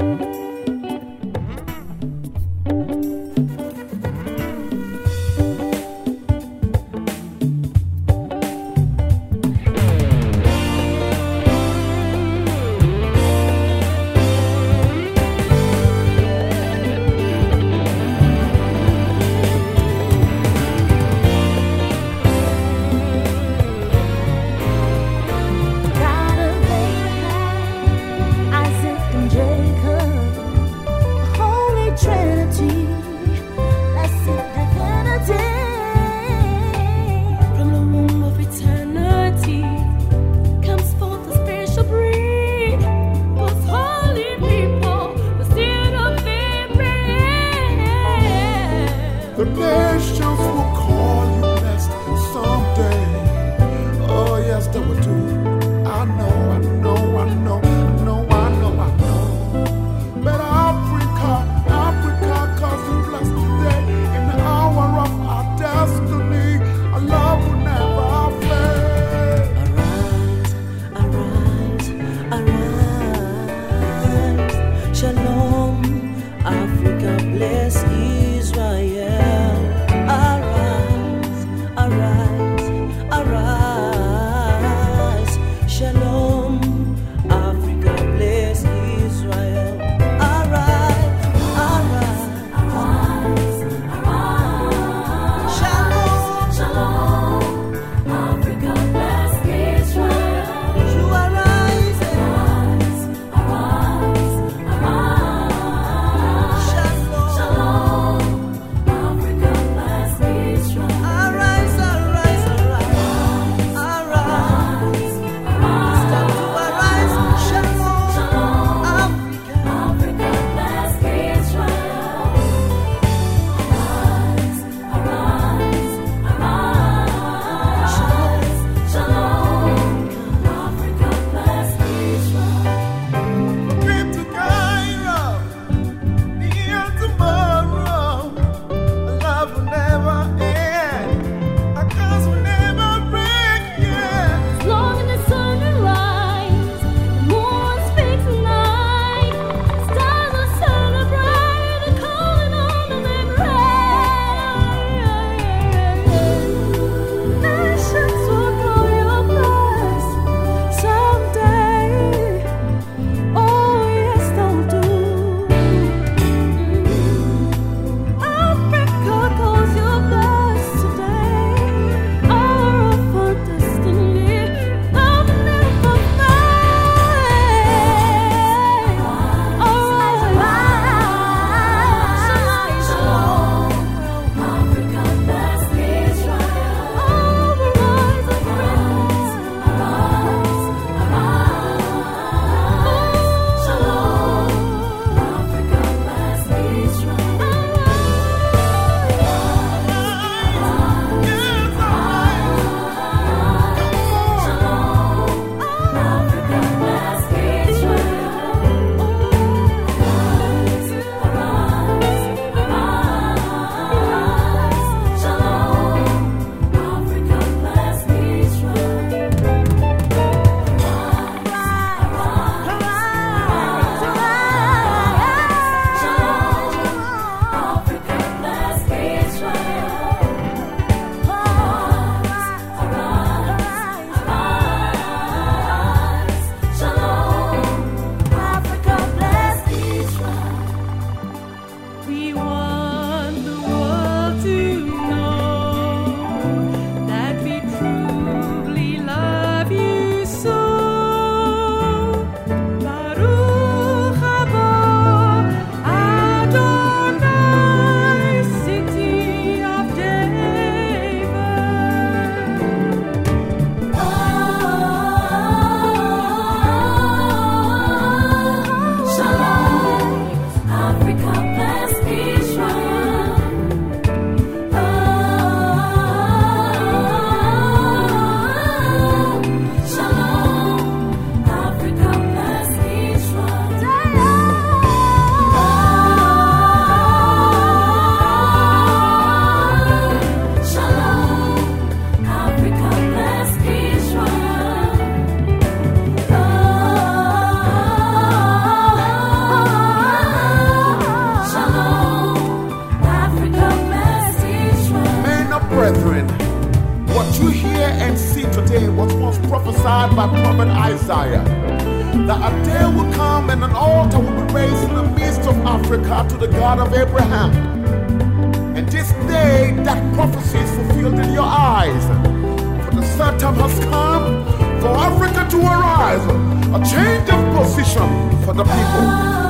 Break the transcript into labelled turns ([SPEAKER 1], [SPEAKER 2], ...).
[SPEAKER 1] The nations will call you blessed someday. Oh yes, they will do. I know, I know, I know, I know, I know, I know. But Africa, Africa, cause you blessed today. In the hour of our destiny, our love will never fail.
[SPEAKER 2] Arise, arise, arise. Shalom, Africa, bless Israel. Arise, arise, arise. Shalom, Africa, bless Israel. Arise, arise, arise, arise. Shalom, shalom, Africa, bless Israel. You arise, arise, arise, arise. Shalom, shalom.
[SPEAKER 1] Isaiah that a day will come and an altar will be raised in the midst of Africa to the God of Abraham. And this day, that prophecy is fulfilled in your eyes. For the set time has come for Africa to arise, a change of position for the people.